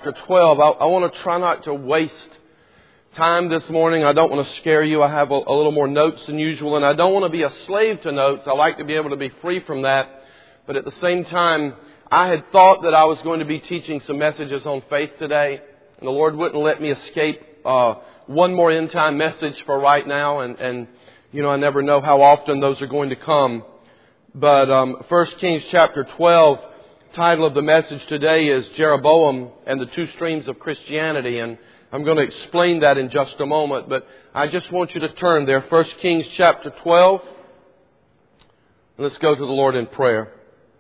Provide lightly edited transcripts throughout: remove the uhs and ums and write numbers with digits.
Chapter 12. I want to try not to waste time this morning. I don't want to scare you. I have a little more notes than usual, and I don't want to be a slave to notes. I like to be able to be free from that. But at the same time, I had thought that I was going to be teaching some messages on faith today, and the Lord wouldn't let me escape one more end-time message for right now, and you know, I never know how often those are going to come. But 1 Kings chapter 12, title of the message today is Jeroboam and the Two Streams of Christianity, and I'm going to explain that in just a moment, but I just want you to turn there. 1 Kings chapter 12. Let's go to the Lord in prayer.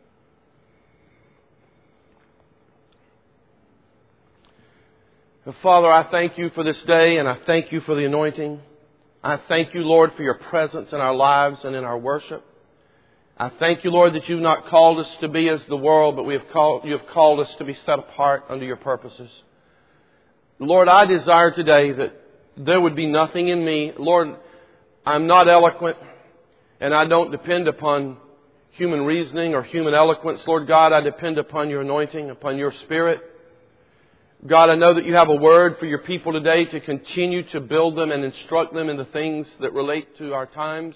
Father, I thank you for this day, and I thank you for the anointing. I thank you, Lord, for your presence in our lives and in our worship. I thank you, Lord, that you've not called us to be as the world, but you have called us to be set apart under your purposes. Lord, I desire today that there would be nothing in me. Lord, I'm not eloquent, and I don't depend upon human reasoning or human eloquence. Lord God, I depend upon your anointing, upon your Spirit. God, I know that you have a word for your people today to continue to build them and instruct them in the things that relate to our times.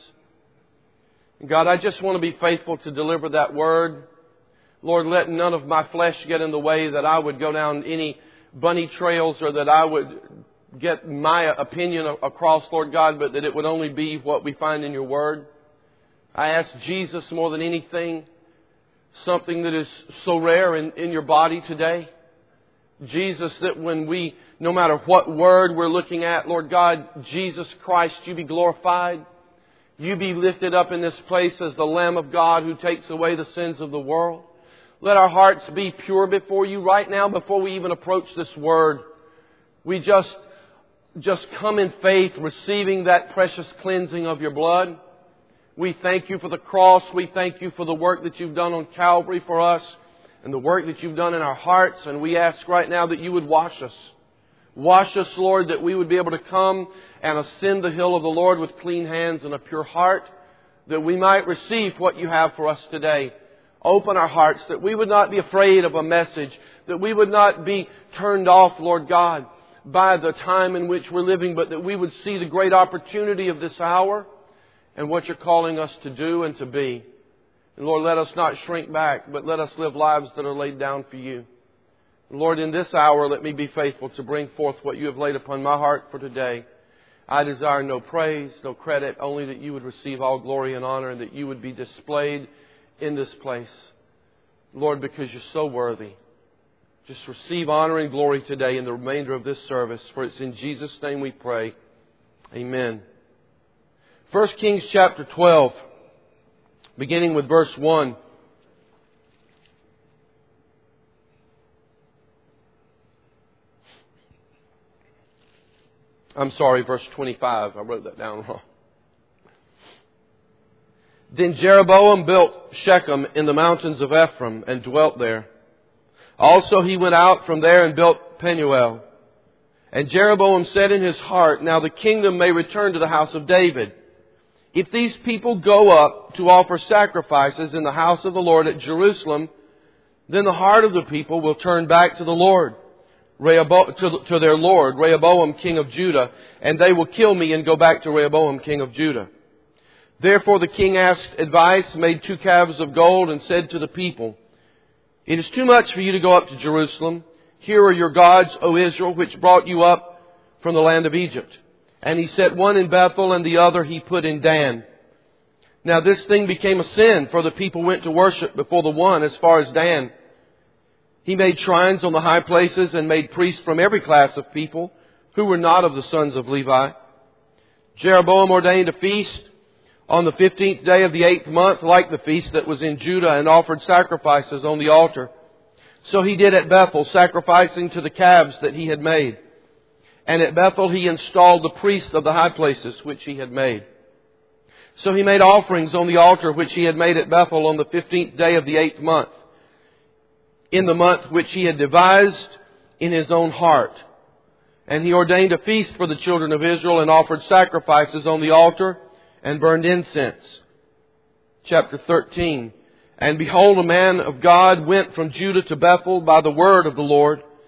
God, I just want to be faithful to deliver that word. Lord, let none of my flesh get in the way that I would go down any bunny trails or that I would get my opinion across, Lord God, but that it would only be what we find in your word. I ask Jesus more than anything, something that is so rare in your body today. Jesus, that when we, no matter what word we're looking at, Lord God, Jesus Christ, you be glorified. You be lifted up in this place as the Lamb of God who takes away the sins of the world. Let our hearts be pure before you right now before we even approach this word. We just come in faith, receiving that precious cleansing of your blood. We thank you for the cross. We thank you for the work that you've done on Calvary for us and the work that you've done in our hearts. And we ask right now that you would wash us. Wash us, Lord, that we would be able to come and ascend the hill of the Lord with clean hands and a pure heart, that we might receive what you have for us today. Open our hearts, that we would not be afraid of a message, that we would not be turned off, Lord God, by the time in which we're living, but that we would see the great opportunity of this hour and what you're calling us to do and to be. And Lord, let us not shrink back, but let us live lives that are laid down for you. Lord, in this hour, let me be faithful to bring forth what you have laid upon my heart for today. I desire no praise, no credit, only that you would receive all glory and honor and that you would be displayed in this place. Lord, because you're so worthy. Just receive honor and glory today in the remainder of this service, for it's in Jesus' name we pray. Amen. 1 Kings chapter 12, beginning with verse 1. I'm sorry, verse 25. I wrote that down wrong. Then Jeroboam built Shechem in the mountains of Ephraim and dwelt there. Also he went out from there and built Penuel. And Jeroboam said in his heart, now the kingdom may return to the house of David. If these people go up to offer sacrifices in the house of the Lord at Jerusalem, then the heart of the people will turn back to the Lord. To their lord, Rehoboam, king of Judah, and they will kill me and go back to Rehoboam, king of Judah. Therefore the king asked advice, made 2 calves of gold, and said to the people, it is too much for you to go up to Jerusalem. Here are your gods, O Israel, which brought you up from the land of Egypt. And he set one in Bethel, and the other he put in Dan. Now this thing became a sin, for the people went to worship before the one as far as Dan. He made shrines on the high places and made priests from every class of people who were not of the sons of Levi. Jeroboam ordained a feast on the 15th day of the 8th month, like the feast that was in Judah, and offered sacrifices on the altar. So he did at Bethel, sacrificing to the calves that he had made. And at Bethel he installed the priests of the high places which he had made. So he made offerings on the altar which he had made at Bethel on the 15th day of the 8th month, in the month which he had devised in his own heart. And he ordained a feast for the children of Israel and offered sacrifices on the altar and burned incense. Chapter 13. And behold, a man of God went from Judah to Bethel by the word of the Lord.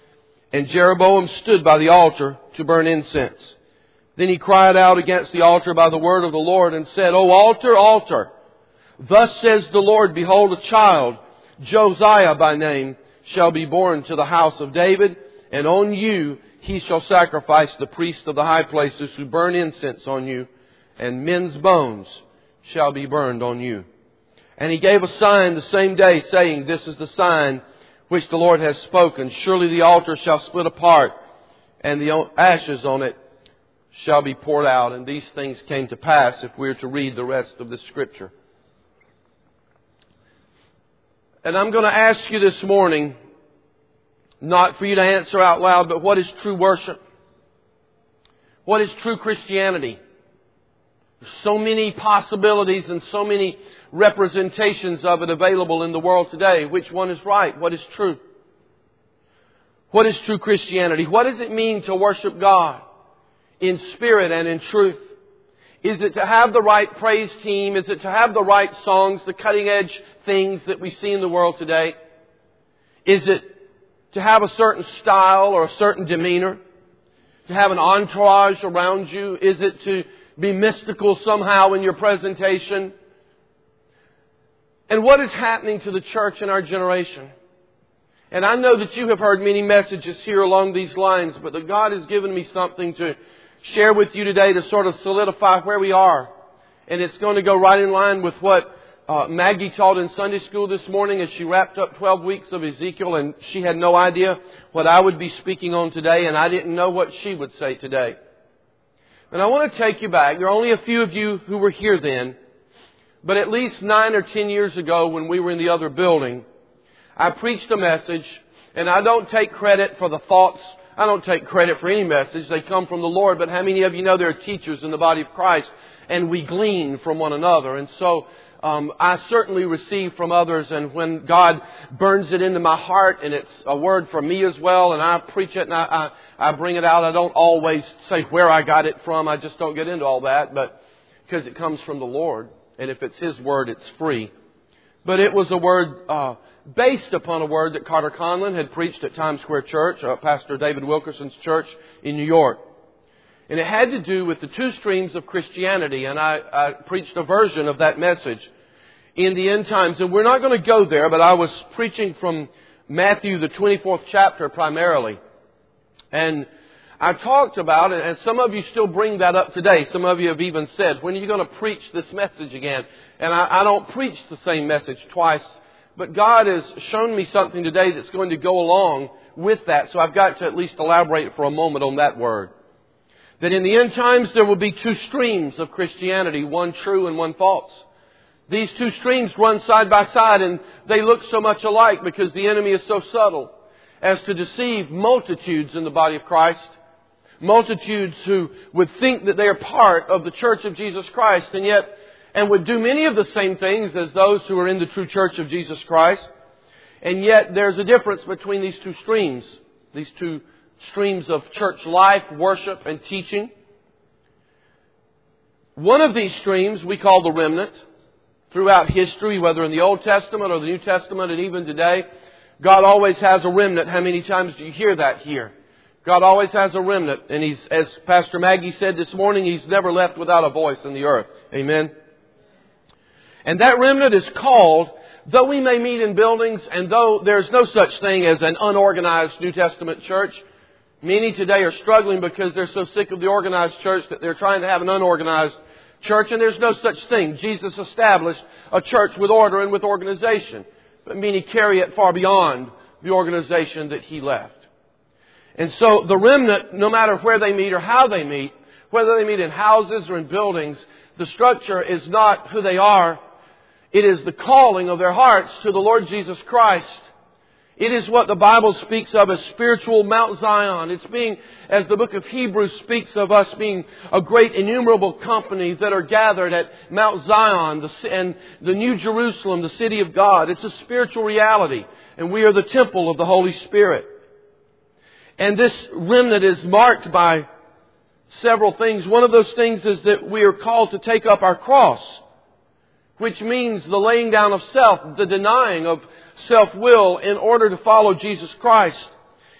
And Jeroboam stood by the altar to burn incense. Then he cried out against the altar by the word of the Lord and said, O altar, altar, thus says the Lord, behold, a child, Josiah by name, shall be born to the house of David, and on you he shall sacrifice the priests of the high places who burn incense on you, and men's bones shall be burned on you. And he gave a sign the same day, saying, This is the sign which the Lord has spoken. Surely the altar shall split apart, and the ashes on it shall be poured out. And these things came to pass, if we are to read the rest of the Scripture. And I'm going to ask you this morning, not for you to answer out loud, but what is true worship? What is true Christianity? There's so many possibilities and so many representations of it available in the world today. Which one is right? What is true? What is true Christianity? What does it mean to worship God in spirit and in truth? Is it to have the right praise team? Is it to have the right songs, the cutting edge things that we see in the world today? Is it to have a certain style or a certain demeanor? To have an entourage around you? Is it to be mystical somehow in your presentation? And what is happening to the church in our generation? And I know that you have heard many messages here along these lines, but that God has given me something to share with you today to sort of solidify where we are. And it's going to go right in line with what Maggie taught in Sunday school this morning as she wrapped up 12 weeks of Ezekiel, and she had no idea what I would be speaking on today, and I didn't know what she would say today. And I want to take you back. There are only a few of you who were here then, but at least 9 or 10 years ago when we were in the other building, I preached a message, and I don't take credit for the thoughts. I don't take credit for any message. They come from the Lord. But how many of you know there are teachers in the body of Christ, and we glean from one another? And so I certainly receive from others, and when God burns it into my heart, and it's a word from me as well, and I preach it and I bring it out. I don't always say where I got it from. I just don't get into all that, but because it comes from the Lord. And if it's His word, it's free. But it was a word based upon a word that Carter Conlon had preached at Times Square Church, Pastor David Wilkerson's church in New York. And it had to do with the two streams of Christianity. And I preached a version of that message in the end times. And we're not going to go there, but I was preaching from Matthew, the 24th chapter primarily. And I talked about it, and some of you still bring that up today. Some of you have even said, when are you going to preach this message again? And I don't preach the same message twice. But God has shown me something today that's going to go along with that. So I've got to at least elaborate for a moment on that word. That in the end times there will be two streams of Christianity, one true and one false. These two streams run side by side, and they look so much alike because the enemy is so subtle as to deceive multitudes in the body of Christ. Multitudes who would think that they are part of the church of Jesus Christ and would do many of the same things as those who are in the true church of Jesus Christ. And yet there's a difference between these two streams of church life, worship, and teaching. One of these streams we call the remnant. Throughout history, whether in the Old Testament or the New Testament, and even today, God always has a remnant. How many times do you hear that here? God always has a remnant. And He's, as Pastor Maggie said this morning, He's never left without a voice in the earth. Amen? And that remnant is called, though we may meet in buildings, and though there's no such thing as an unorganized New Testament church, many today are struggling because they're so sick of the organized church that they're trying to have an unorganized church, and there's no such thing. Jesus established a church with order and with organization, but many carry it far beyond the organization that He left. And so the remnant, no matter where they meet or how they meet, whether they meet in houses or in buildings, the structure is not who they are. It is the calling of their hearts to the Lord Jesus Christ. It is what the Bible speaks of as spiritual Mount Zion. It's being, as the book of Hebrews speaks of us being a great innumerable company that are gathered at Mount Zion and the New Jerusalem, the city of God. It's a spiritual reality, and we are the temple of the Holy Spirit. And this remnant is marked by several things. One of those things is that we are called to take up our cross, which means the laying down of self, the denying of self-will in order to follow Jesus Christ.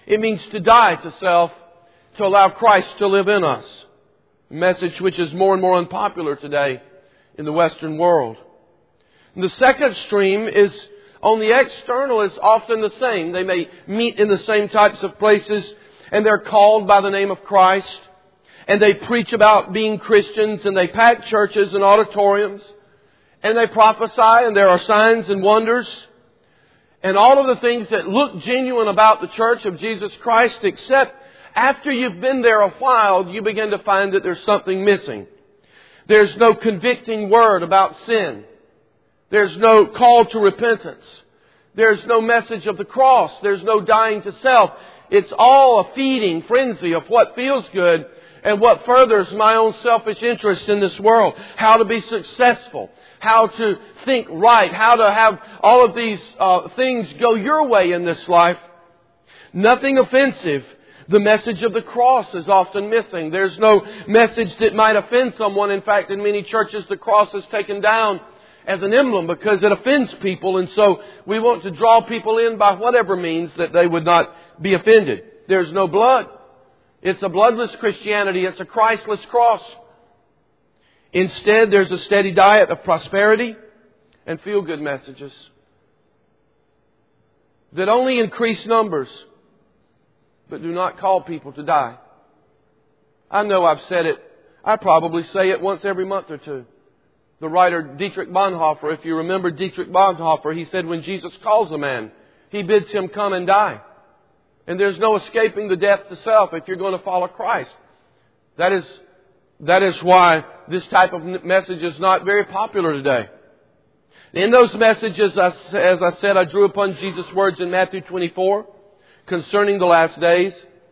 It means to die to self, to allow Christ to live in us. A message which is more and more unpopular today in the Western world. And the second stream is, on the external, is often the same. They may meet in the same types of places, and they're called by the name of Christ. And they preach about being Christians, and they pack churches and auditoriums, and they prophesy, and there are signs and wonders, and all of the things that look genuine about the Church of Jesus Christ, except after you've been there a while, you begin to find that there's something missing. There's no convicting word about sin. There's no call to repentance. There's no message of the cross. There's no dying to self. It's all a feeding frenzy of what feels good and what furthers my own selfish interest in this world. How to be successful. How to think right. How to have all of these things go your way in this life. Nothing offensive. The message of the cross is often missing. There's no message that might offend someone. In fact, in many churches, the cross is taken down as an emblem because it offends people. And so we want to draw people in by whatever means that they would not be offended. There's no blood. It's a bloodless Christianity. It's a Christless cross. Instead, there's a steady diet of prosperity and feel-good messages that only increase numbers, but do not call people to die. I know I've said it. I probably say it once every month or two. The writer Dietrich Bonhoeffer, if you remember Dietrich Bonhoeffer, he said when Jesus calls a man, He bids him come and die. And there's no escaping the death to self if you're going to follow Christ. That is why this type of message is not very popular today. In those messages, as I said, I drew upon Jesus' words in Matthew 24 concerning the last days.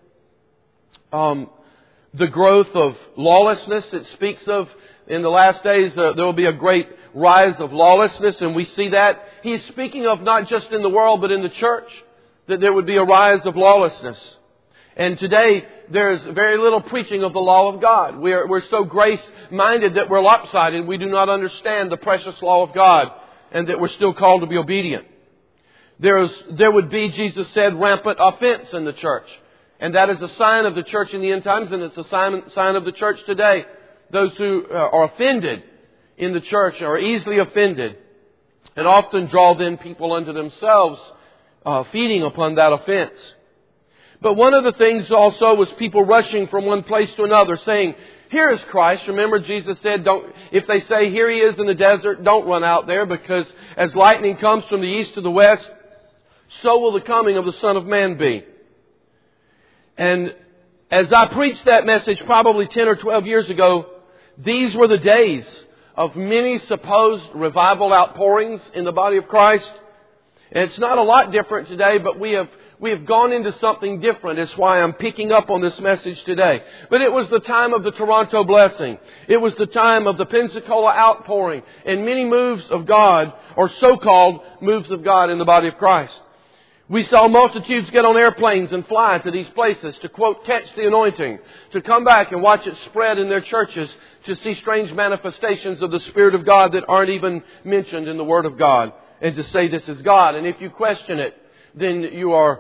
The growth of lawlessness. It speaks of in the last days there will be a great rise of lawlessness, and we see that. He's speaking of not just in the world but in the church, that there would be a rise of lawlessness. And today there's very little preaching of the law of God. We're so grace-minded that we're lopsided. We do not understand the precious law of God, and that we're still called to be obedient. There would be, Jesus said, rampant offense in the church. And that is a sign of the church in the end times, and it's a sign of the church today. Those who are offended in the church are easily offended and often draw then people unto themselves, feeding upon that offense. But one of the things also was people rushing from one place to another, saying, "Here is Christ." Remember, Jesus said, if they say, "Here He is in the desert," don't run out there, because as lightning comes from the east to the west, so will the coming of the Son of Man be. And as I preached that message probably 10 or 12 years ago, these were the days of many supposed revival outpourings in the body of Christ. And it's not a lot different today, but we have gone into something different. It's why I'm picking up on this message today. But it was the time of the Toronto blessing. It was the time of the Pensacola outpouring and many moves of God, or so-called moves of God in the body of Christ. We saw multitudes get on airplanes and fly to these places to, quote, catch the anointing, to come back and watch it spread in their churches, to see strange manifestations of the Spirit of God that aren't even mentioned in the Word of God, and to say this is God. And if you question it, then you're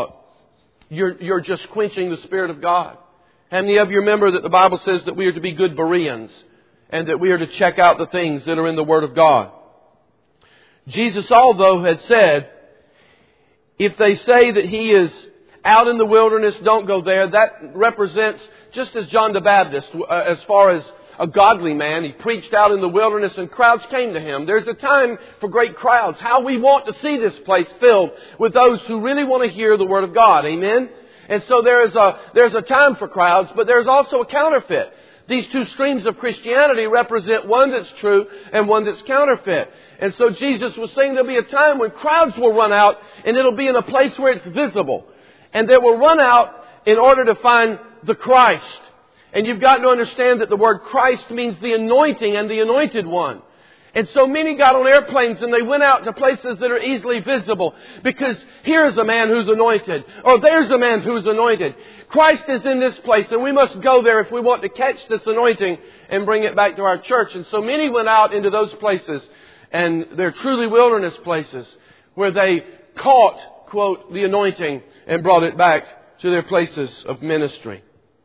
just quenching the Spirit of God. How many of you remember that the Bible says that we are to be good Bereans, and that we are to check out the things that are in the Word of God? Jesus, although, had said, if they say that He is out in the wilderness, don't go there. That represents, just as John the Baptist, as far as a godly man, he preached out in the wilderness and crowds came to him. There's a time for great crowds. How we want to see this place filled with those who really want to hear the Word of God. Amen? And so there's a time for crowds, but there's also a counterfeit. These two streams of Christianity represent one that's true and one that's counterfeit. And so Jesus was saying there'll be a time when crowds will run out, and it'll be in a place where it's visible. And they will run out in order to find the Christ. And you've got to understand that the word Christ means the anointing and the anointed one. And so many got on airplanes and they went out to places that are easily visible, because here's a man who's anointed, or there's a man who's anointed. Christ is in this place, and we must go there if we want to catch this anointing and bring it back to our church. And so many went out into those places, and they're truly wilderness places, where they caught, quote, the anointing and brought it back to their places of ministry.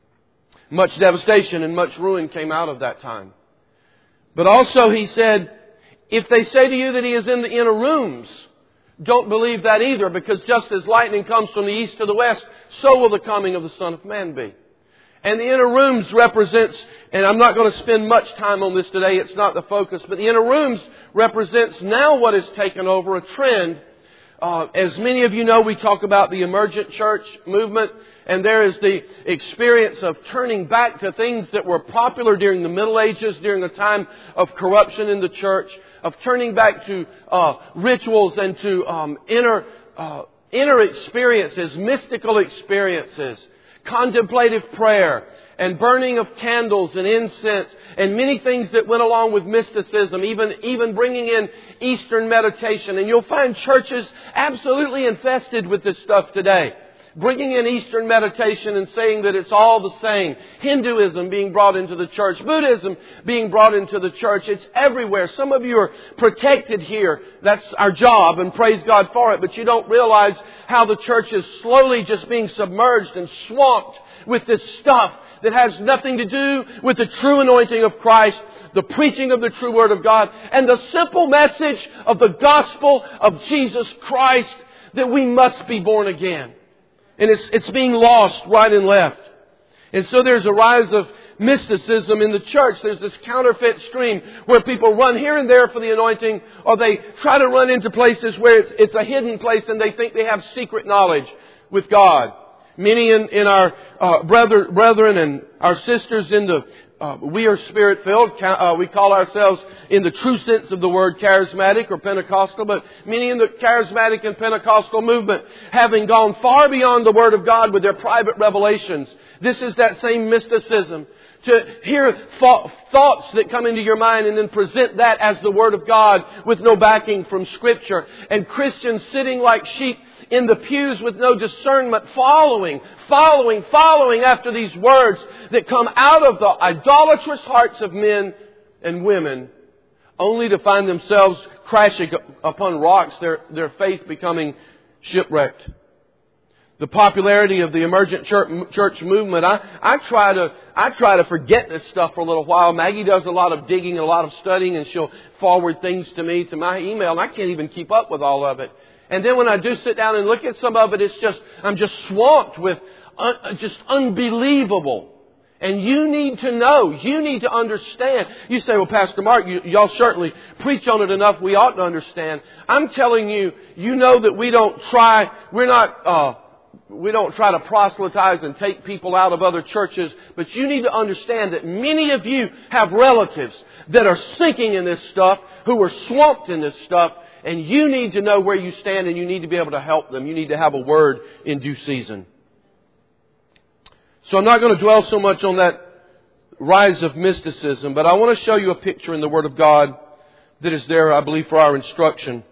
Much devastation and much ruin came out of that time. But also He said, if they say to you that He is in the inner rooms, don't believe that either, because just as lightning comes from the east to the west, so will the coming of the Son of Man be. And the inner rooms represents, and I'm not going to spend much time on this today, it's not the focus, but the inner rooms represents now what has taken over, a trend. As many of you know, we talk about the emergent church movement, and there is the experience of turning back to things that were popular during the Middle Ages, during a time of corruption in the church, of turning back to rituals and to inner experiences, mystical experiences, contemplative prayer, and burning of candles and incense, and many things that went along with mysticism, even bringing in Eastern meditation. And you'll find churches absolutely infested with this stuff today. Bringing in Eastern meditation and saying that it's all the same. Hinduism being brought into the church. Buddhism being brought into the church. It's everywhere. Some of you are protected here. That's our job, and praise God for it. But you don't realize how the church is slowly just being submerged and swamped with this stuff that has nothing to do with the true anointing of Christ, the preaching of the true Word of God, and the simple message of the gospel of Jesus Christ, that we must be born again. And it's being lost right and left. And so there's a rise of mysticism in the church. There's this counterfeit stream where people run here and there for the anointing, or they try to run into places where it's a hidden place and they think they have secret knowledge with God. Many in our brethren and our sisters in the we are Spirit-filled. We call ourselves, in the true sense of the word, charismatic or Pentecostal. But many in the charismatic and Pentecostal movement, having gone far beyond the Word of God with their private revelations. This is that same mysticism. To hear thoughts that come into your mind and then present that as the Word of God with no backing from Scripture. And Christians sitting like sheep in the pews with no discernment, following after these words that come out of the idolatrous hearts of men and women, only to find themselves crashing upon rocks, their faith becoming shipwrecked. The popularity of the emergent church movement, I try to forget this stuff for a little while. Maggie does a lot of digging and a lot of studying, and she'll forward things to me, to my email, and I can't even keep up with all of it. And then when I do sit down and look at some of it, I'm just swamped with just unbelievable. And you need to know. You need to understand. You say, well, Pastor Mark, y'all certainly preach on it enough. We ought to understand. I'm telling you, you know that we don't try to proselytize and take people out of other churches. But you need to understand that many of you have relatives that are sinking in this stuff, who are swamped in this stuff. And you need to know where you stand, and you need to be able to help them. You need to have a word in due season. So I'm not going to dwell so much on that rise of mysticism, but I want to show you a picture in the Word of God that is there, I believe, for our instruction.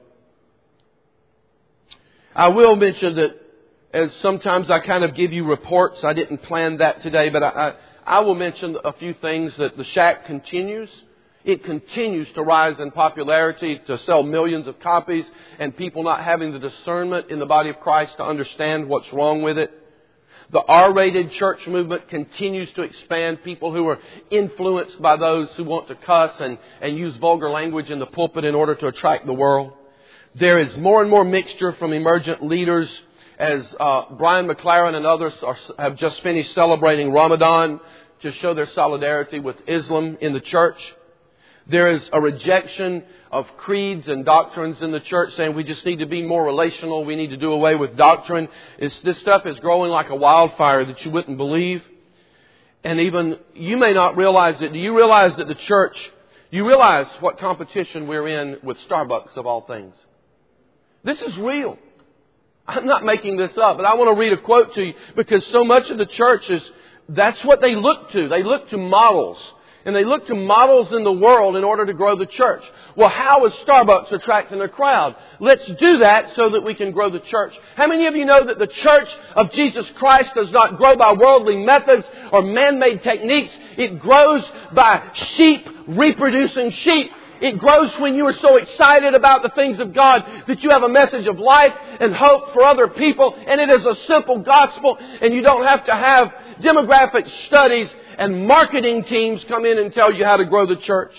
I will mention that, as sometimes I kind of give you reports, I didn't plan that today, but I will mention a few things. That the Shack continues. It continues to rise in popularity, to sell millions of copies, and people not having the discernment in the body of Christ to understand what's wrong with it. The R-rated church movement continues to expand. People who are influenced by those who want to cuss and use vulgar language in the pulpit in order to attract the world. There is more and more mixture from emergent leaders, as Brian McLaren and others have just finished celebrating Ramadan to show their solidarity with Islam in the church. There is a rejection of creeds and doctrines in the church, saying we just need to be more relational. We need to do away with doctrine. This stuff is growing like a wildfire that you wouldn't believe. And even, you may not realize it. Do you realize that the church, you realize what competition we're in with Starbucks of all things? This is real. I'm not making this up, but I want to read a quote to you, because so much of the church that's what they look to. They look to models. And they look to models in the world in order to grow the church. Well, how is Starbucks attracting a crowd? Let's do that so that we can grow the church. How many of you know that the church of Jesus Christ does not grow by worldly methods or man-made techniques? It grows by sheep reproducing sheep. It grows when you are so excited about the things of God that you have a message of life and hope for other people. And it is a simple gospel, and you don't have to have demographic studies and marketing teams come in and tell you how to grow the church.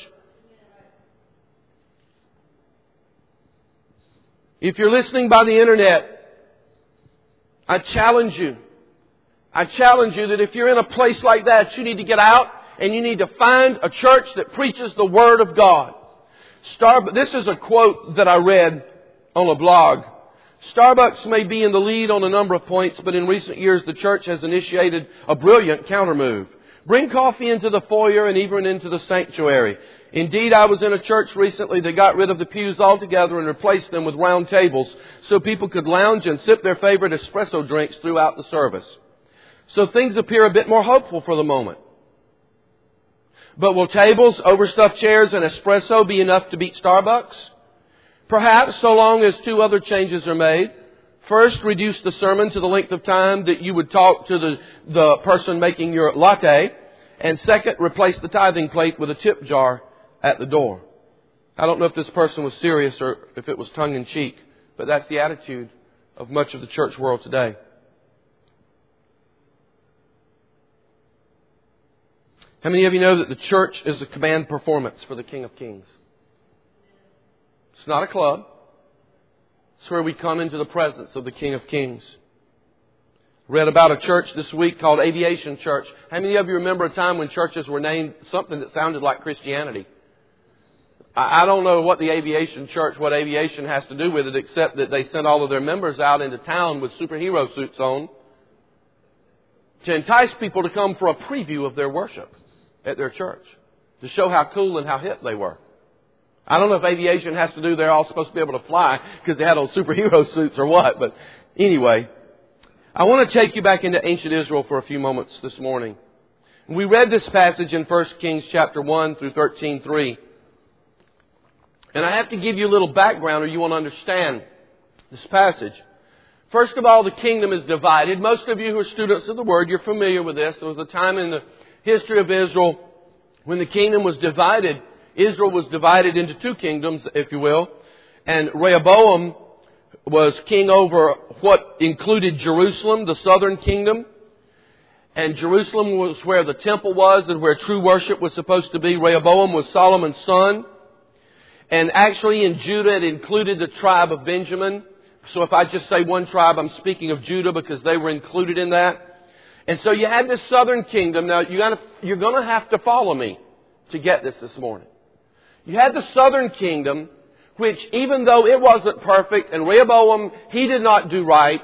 If you're listening by the internet, I challenge you that if you're in a place like that, you need to get out and you need to find a church that preaches the Word of God. This is a quote that I read on a blog. Starbucks may be in the lead on a number of points, but in recent years the church has initiated a brilliant countermove. Bring coffee into the foyer and even into the sanctuary. Indeed, I was in a church recently that got rid of the pews altogether and replaced them with round tables so people could lounge and sip their favorite espresso drinks throughout the service. So things appear a bit more hopeful for the moment. But will tables, overstuffed chairs, and espresso be enough to beat Starbucks? Perhaps, so long as two other changes are made. First, reduce the sermon to the length of time that you would talk to the person making your latte. And second, replace the tithing plate with a tip jar at the door. I don't know if this person was serious or if it was tongue-in-cheek, but that's the attitude of much of the church world today. How many of you know that the church is a command performance for the King of Kings? It's not a club. It's where we come into the presence of the King of Kings. Read about a church this week called Aviation Church. How many of you remember a time when churches were named something that sounded like Christianity? I don't know what the Aviation Church, what aviation has to do with it, except that they sent all of their members out into town with superhero suits on to entice people to come for a preview of their worship at their church, to show how cool and how hip they were. I don't know if aviation has to do, they're all supposed to be able to fly because they had on superhero suits or what, but anyway, I want to take you back into ancient Israel for a few moments this morning. We read this passage in 1 Kings chapter 1 through 13:3. And I have to give you a little background or you won't understand this passage. First of all, the kingdom is divided. Most of you who are students of the Word, you're familiar with this. There was a time in the history of Israel when the kingdom was divided. Israel was divided into two kingdoms, if you will. And Rehoboam was king over what included Jerusalem, the southern kingdom. And Jerusalem was where the temple was and where true worship was supposed to be. Rehoboam was Solomon's son. And actually in Judah it included the tribe of Benjamin. So if I just say one tribe, I'm speaking of Judah because they were included in that. And so you had this southern kingdom. Now you're going to have to follow me to get this morning. You had the southern kingdom, which even though it wasn't perfect, and Rehoboam, he did not do right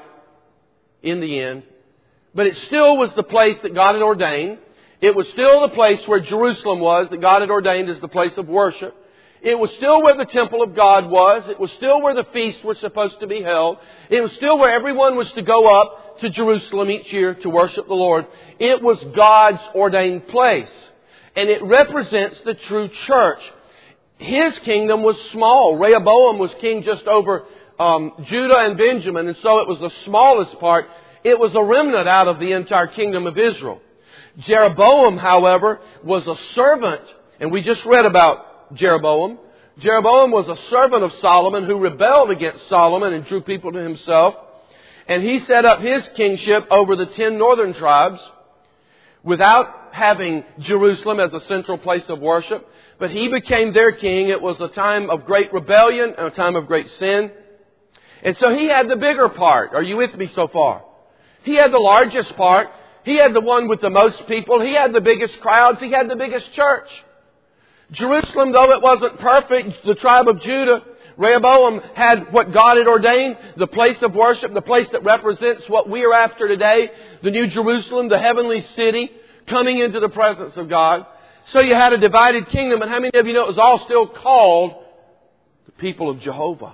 in the end, but it still was the place that God had ordained. It was still the place where Jerusalem was, that God had ordained as the place of worship. It was still where the temple of God was. It was still where the feasts were supposed to be held. It was still where everyone was to go up to Jerusalem each year to worship the Lord. It was God's ordained place. And it represents the true church. His kingdom was small. Rehoboam was king just over Judah and Benjamin, and so it was the smallest part. It was a remnant out of the entire kingdom of Israel. Jeroboam, however, was a servant, and we just read about Jeroboam. Jeroboam was a servant of Solomon who rebelled against Solomon and drew people to himself. And he set up his kingship over the 10 northern tribes without having Jerusalem as a central place of worship. But he became their king. It was a time of great rebellion and a time of great sin. And so he had the bigger part. Are you with me so far? He had the largest part. He had the one with the most people. He had the biggest crowds. He had the biggest church. Jerusalem, though it wasn't perfect, the tribe of Judah, Rehoboam had what God had ordained, the place of worship, the place that represents what we are after today, the New Jerusalem, the heavenly city, coming into the presence of God. So you had a divided kingdom, and how many of you know it was all still called the people of Jehovah?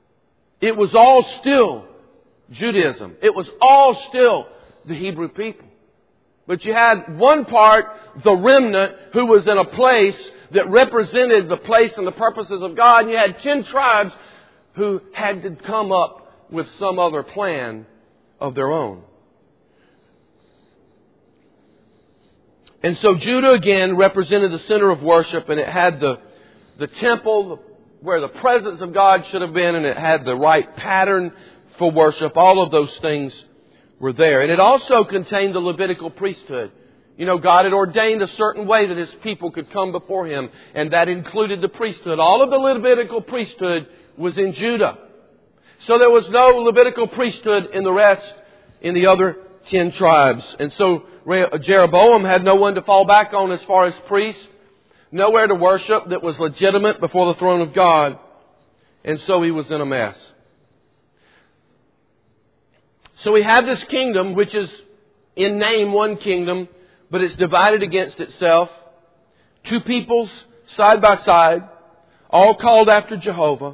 It was all still Judaism. It was all still the Hebrew people. But you had one part, the remnant, who was in a place that represented the place and the purposes of God. And you had 10 tribes who had to come up with some other plan of their own. And so Judah again represented the center of worship, and it had the the temple where the presence of God should have been, and it had the right pattern for worship. All of those things were there. And it also contained the Levitical priesthood. You know, God had ordained a certain way that His people could come before Him, and that included the priesthood. All of the Levitical priesthood was in Judah. So there was no Levitical priesthood in the other 10 tribes. And so Jeroboam had no one to fall back on as far as priest, nowhere to worship that was legitimate before the throne of God. And so he was in a mess. So we have this kingdom, which is in name one kingdom, but it's divided against itself. Two peoples side by side, all called after Jehovah.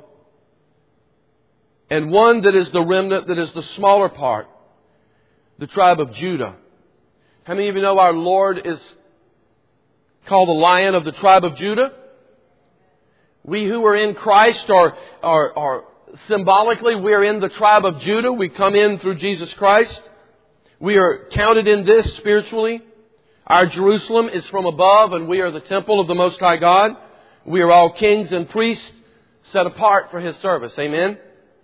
And one that is the remnant, that is the smaller part, the tribe of Judah. How many of you know our Lord is called the Lion of the tribe of Judah? We who are in Christ are symbolically, we're in the tribe of Judah. We come in through Jesus Christ. We are counted in this spiritually. Our Jerusalem is from above, and we are the temple of the Most High God. We are all kings and priests set apart for His service. Amen?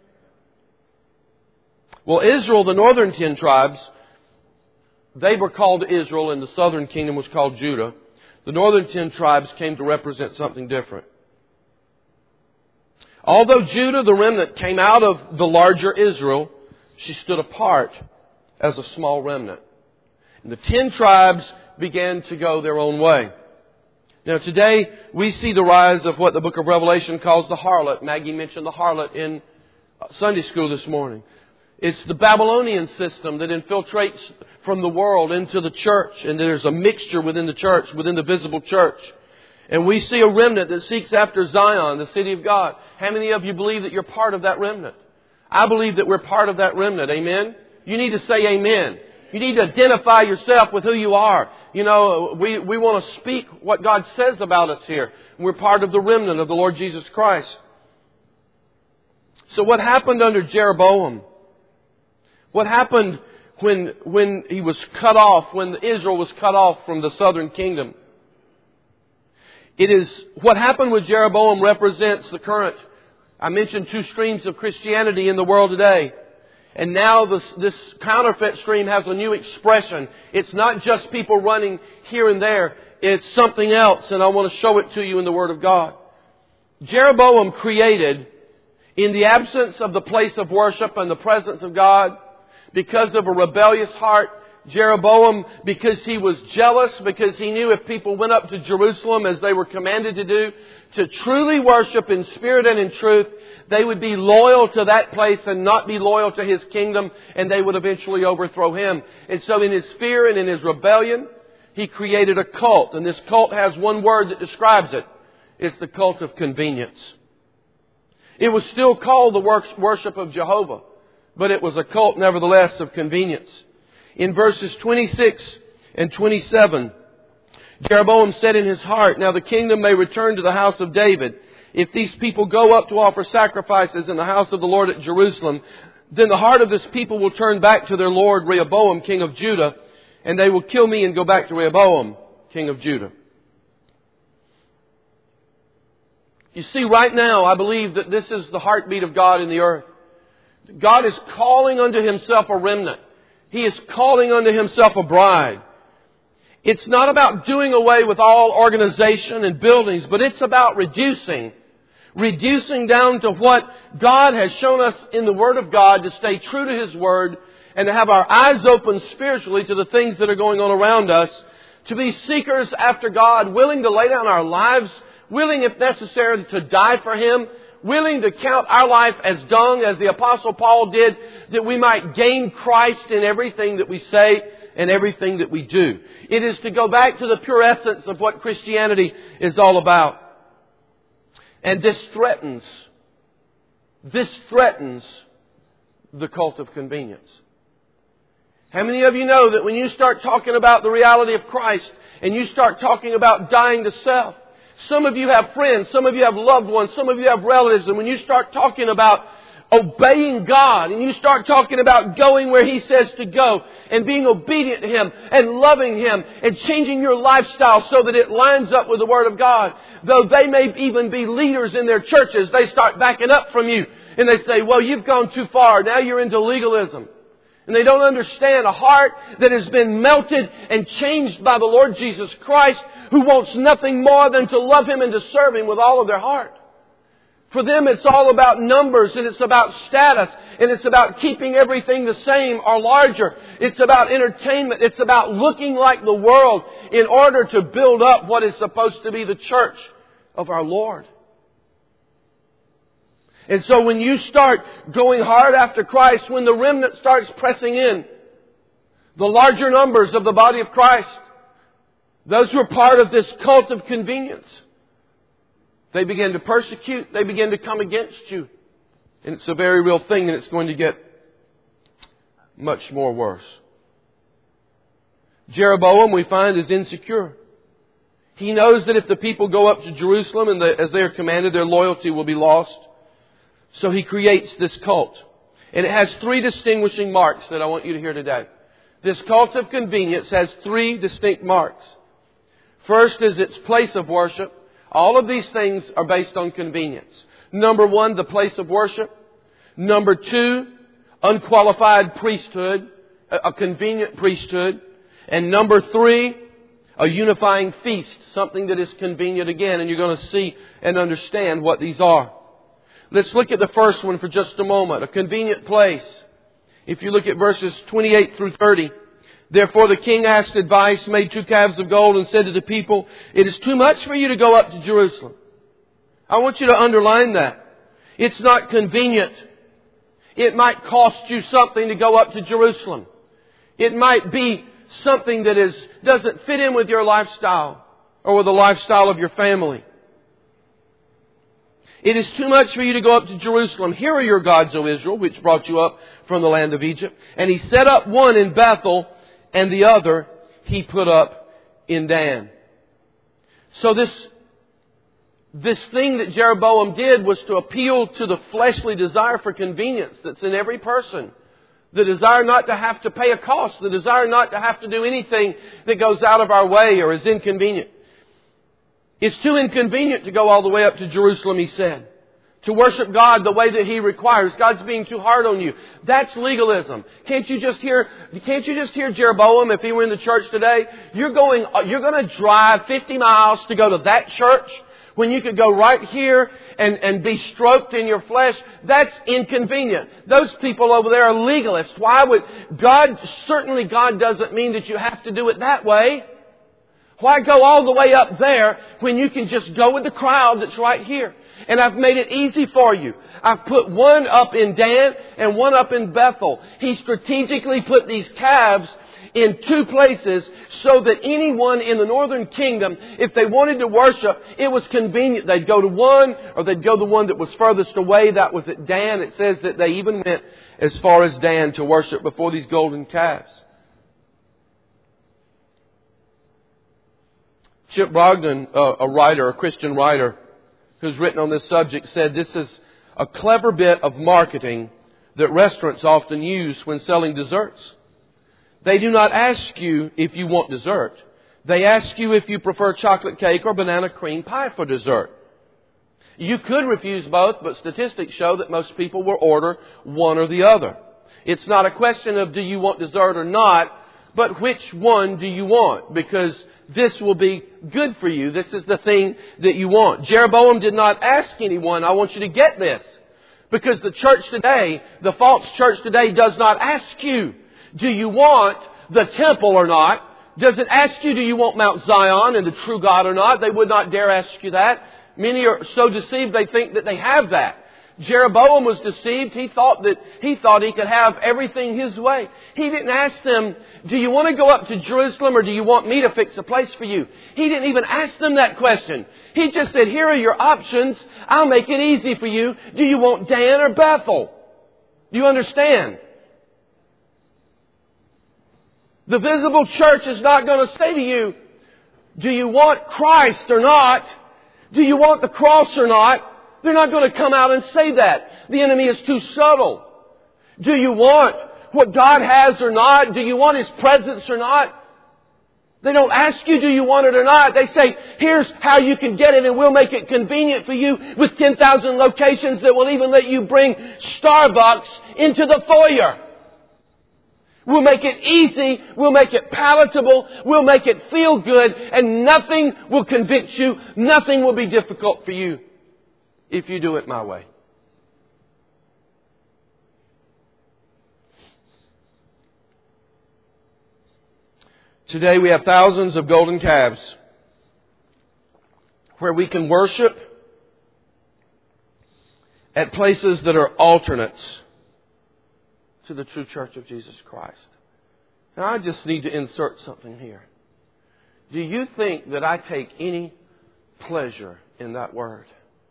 Well, Israel, the northern 10 tribes, they were called Israel, and the southern kingdom was called Judah. The northern 10 tribes came to represent something different. Although Judah, the remnant, came out of the larger Israel, she stood apart as a small remnant. And the 10 tribes began to go their own way. Now today, we see the rise of what the book of Revelation calls the harlot. Maggie mentioned the harlot in Sunday school this morning. It's the Babylonian system that infiltrates from the world into the church. And there's a mixture within the church, within the visible church. And we see a remnant that seeks after Zion, the city of God. How many of you believe that you're part of that remnant? I believe that we're part of that remnant. Amen? You need to say amen. You need to identify yourself with who you are. You know, we want to speak what God says about us here. We're part of the remnant of the Lord Jesus Christ. So what happened under Jeroboam? What happened when he was cut off, when Israel was cut off from the southern kingdom? It is what happened with Jeroboam represents the current, I mentioned 2 streams of Christianity in the world today. And now this counterfeit stream has a new expression. It's not just people running here and there. It's something else, and I want to show it to you in the Word of God. Jeroboam created, in the absence of the place of worship and the presence of God, because of a rebellious heart, Jeroboam, because he was jealous, because he knew if people went up to Jerusalem as they were commanded to do, to truly worship in spirit and in truth, they would be loyal to that place and not be loyal to his kingdom, and they would eventually overthrow him. And so in his fear and in his rebellion, he created a cult. And this cult has one word that describes it. It's the cult of convenience. It was still called the worship of Jehovah, but it was a cult nevertheless of convenience. In verses 26 and 27, Jeroboam said in his heart, "Now the kingdom may return to the house of David. If these people go up to offer sacrifices in the house of the Lord at Jerusalem, then the heart of this people will turn back to their lord Rehoboam, king of Judah, and they will kill me and go back to Rehoboam, king of Judah." You see, right now, I believe that this is the heartbeat of God in the earth. God is calling unto Himself a remnant. He is calling unto Himself a bride. It's not about doing away with all organization and buildings, but it's about reducing down to what God has shown us in the Word of God, to stay true to His Word and to have our eyes open spiritually to the things that are going on around us, to be seekers after God, willing to lay down our lives, willing if necessary to die for Him, willing to count our life as dung, as the Apostle Paul did, that we might gain Christ in everything that we say and everything that we do. It is to go back to the pure essence of what Christianity is all about. And this threatens the cult of convenience. How many of you know that when you start talking about the reality of Christ and you start talking about dying to self, some of you have friends, some of you have loved ones, some of you have relatives, and when you start talking about obeying God, and you start talking about going where He says to go, and being obedient to Him, and loving Him, and changing your lifestyle so that it lines up with the Word of God, though they may even be leaders in their churches, they start backing up from you. And they say, well, you've gone too far. Now you're into legalism. And they don't understand a heart that has been melted and changed by the Lord Jesus Christ, who wants nothing more than to love Him and to serve Him with all of their heart. For them, it's all about numbers, and it's about status, and it's about keeping everything the same or larger. It's about entertainment. It's about looking like the world in order to build up what is supposed to be the church of our Lord. And so when you start going hard after Christ, when the remnant starts pressing in, the larger numbers of the body of Christ, those who are part of this cult of convenience, they begin to persecute, they begin to come against you. And it's a very real thing, and it's going to get much more worse. Jeroboam, we find, is insecure. He knows that if the people go up to Jerusalem and as they are commanded, their loyalty will be lost. So he creates this cult. And it has 3 distinguishing marks that I want you to hear today. This cult of convenience has 3 distinct marks. First is its place of worship. All of these things are based on convenience. Number 1, the place of worship. Number 2, unqualified priesthood, a convenient priesthood. And number 3, a unifying feast, something that is convenient again. And you're going to see and understand what these are. Let's look at the first one for just a moment. A convenient place. If you look at verses 28 through 30. Therefore the king asked advice, made 2 calves of gold, and said to the people, it is too much for you to go up to Jerusalem. I want you to underline that. It's not convenient. It might cost you something to go up to Jerusalem. It might be something that doesn't fit in with your lifestyle or with the lifestyle of your family. It is too much for you to go up to Jerusalem. Here are your gods, O Israel, which brought you up from the land of Egypt. And he set up one in Bethel, and the other he put up in Dan. So this thing that Jeroboam did was to appeal to the fleshly desire for convenience that's in every person. The desire not to have to pay a cost. The desire not to have to do anything that goes out of our way or is inconvenient. It's too inconvenient to go all the way up to Jerusalem, he said. To worship God the way that He requires. God's being too hard on you. That's legalism. Can't you just hear Jeroboam if he were in the church today? You're going to drive 50 miles to go to that church when you could go right here and be stroked in your flesh. That's inconvenient. Those people over there are legalists. Why would certainly God doesn't mean that you have to do it that way. Why go all the way up there when you can just go with the crowd that's right here? And I've made it easy for you. I've put one up in Dan and one up in Bethel. He strategically put these calves in 2 places so that anyone in the northern kingdom, if they wanted to worship, it was convenient. They'd go to one, or they'd go to the one that was furthest away. That was at Dan. It says that they even went as far as Dan to worship before these golden calves. Chip Brogden, a Christian writer who's written on this subject, said this is a clever bit of marketing that restaurants often use when selling desserts. They do not ask you if you want dessert. They ask you if you prefer chocolate cake or banana cream pie for dessert. You could refuse both, but statistics show that most people will order one or the other. It's not a question of do you want dessert or not, but which one do you want? Because this will be good for you. This is the thing that you want. Jeroboam did not ask anyone, I want you to get this. Because the church today, the false church today does not ask you, do you want the temple or not? Does it ask you, do you want Mount Zion and the true God or not? They would not dare ask you that. Many are so deceived they think that they have that. Jeroboam was deceived. He thought he could have everything his way. He didn't ask them, do you want to go up to Jerusalem or do you want me to fix a place for you? He didn't even ask them that question. He just said, here are your options. I'll make it easy for you. Do you want Dan or Bethel? Do you understand? The visible church is not going to say to you, do you want Christ or not? Do you want the cross or not? They're not going to come out and say that. The enemy is too subtle. Do you want what God has or not? Do you want His presence or not? They don't ask you, do you want it or not? They say, here's how you can get it and we'll make it convenient for you with 10,000 locations that will even let you bring Starbucks into the foyer. We'll make it easy, we'll make it palatable, we'll make it feel good, and nothing will convince you, nothing will be difficult for you if you do it my way. Today we have thousands of golden calves where we can worship at places that are alternates to the true church of Jesus Christ. Now I just need to insert something here. Do you think that I take any pleasure in that word?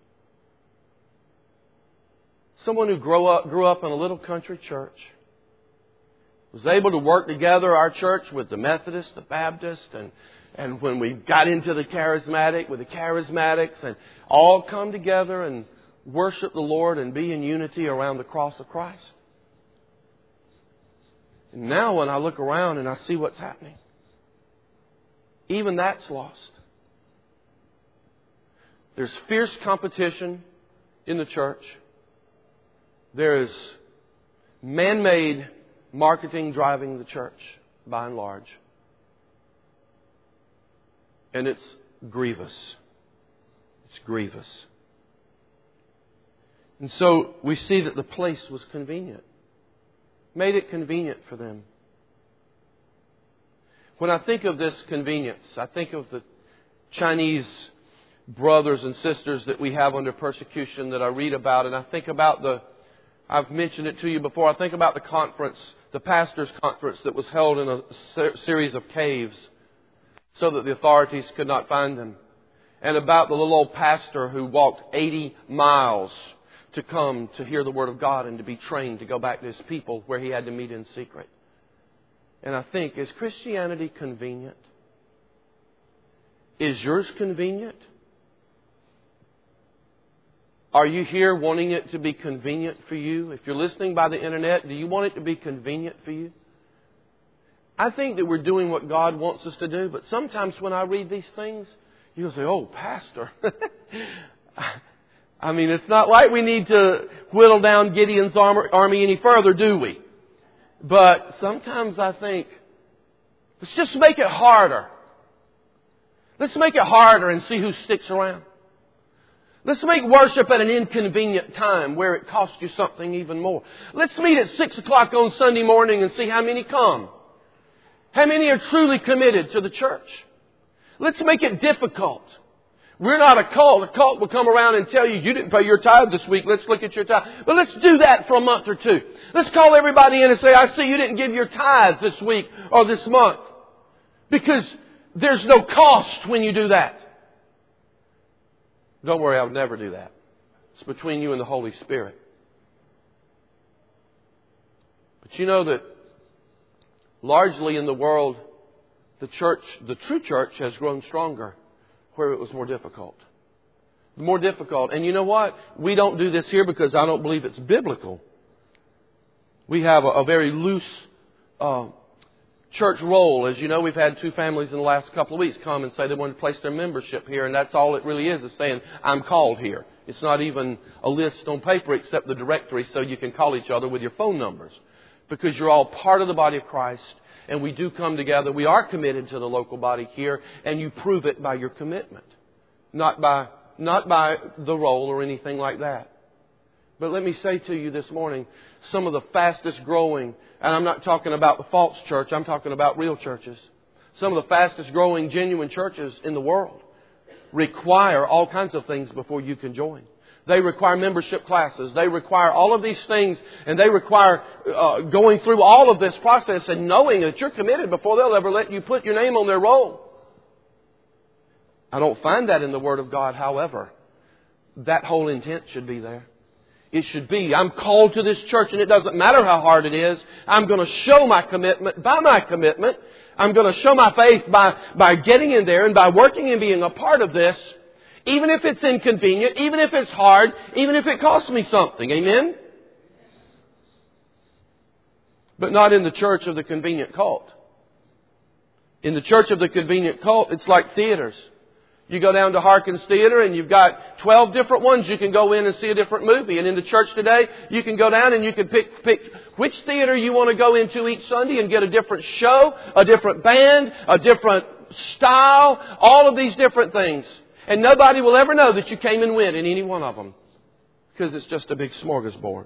Someone who grew up in a little country church, was able to work together, our church, with the Methodist, the Baptist, and when we got into the Charismatic, with the Charismatics, and all come together and worship the Lord and be in unity around the cross of Christ. And now when I look around and I see what's happening, even that's lost. There's fierce competition in the church. There is man-made marketing driving the church, by and large. And it's grievous. It's grievous. And so we see that the place was convenient. Made it convenient for them. When I think of this convenience, I think of the Chinese brothers and sisters that we have under persecution that I read about, and I think about I've mentioned it to you before, I think about the conference, the pastor's conference that was held in a series of caves so that the authorities could not find them. And about the little old pastor who walked 80 miles to come to hear the Word of God and to be trained to go back to his people where he had to meet in secret. And I think, is Christianity convenient? Is yours convenient? Are you here wanting it to be convenient for you? If you're listening by the internet, do you want it to be convenient for you? I think that we're doing what God wants us to do, but sometimes when I read these things, you'll say, oh, Pastor. I mean, it's not like we need to whittle down Gideon's army any further, do we? But sometimes I think, let's just make it harder. Let's make it harder and see who sticks around. Let's make worship at an inconvenient time where it costs you something even more. Let's meet at 6 o'clock on Sunday morning and see how many come. How many are truly committed to the church? Let's make it difficult. We're not a cult. A cult will come around and tell you, you didn't pay your tithe this week. Let's look at your tithe. But let's do that for a month or two. Let's call everybody in and say, I see you didn't give your tithe this week or this month. Because there's no cost when you do that. Don't worry, I would never do that. It's between you and the Holy Spirit. But you know that largely in the world, the true church has grown stronger where it was more difficult. More difficult. And you know what? We don't do this here because I don't believe it's biblical. We have a very loose church roll. As you know, we've had 2 families in the last couple of weeks come and say they want to place their membership here. And that's all it really is saying, I'm called here. It's not even a list on paper except the directory so you can call each other with your phone numbers. Because you're all part of the body of Christ. And we do come together. We are committed to the local body here. And you prove it by your commitment. Not by the roll or anything like that. But let me say to you this morning, some of the fastest growing, and I'm not talking about the false church, I'm talking about real churches. Some of the fastest growing genuine churches in the world require all kinds of things before you can join. They require membership classes. They require all of these things, and they require going through all of this process and knowing that you're committed before they'll ever let you put your name on their roll. I don't find that in the Word of God, however. That whole intent should be there. It should be, I'm called to this church and it doesn't matter how hard it is. I'm going to show my commitment by my commitment. I'm going to show my faith by getting in there and by working and being a part of this. Even if it's inconvenient, even if it's hard, even if it costs me something. Amen? But not in the church of the convenient cult. In the church of the convenient cult, it's like theaters. You go down to Harkins Theater and you've got 12 different ones you can go in and see a different movie. And in the church today, you can go down and you can pick which theater you want to go into each Sunday and get a different show, a different band, a different style, all of these different things. And nobody will ever know that you came and went in any one of them. Because it's just a big smorgasbord.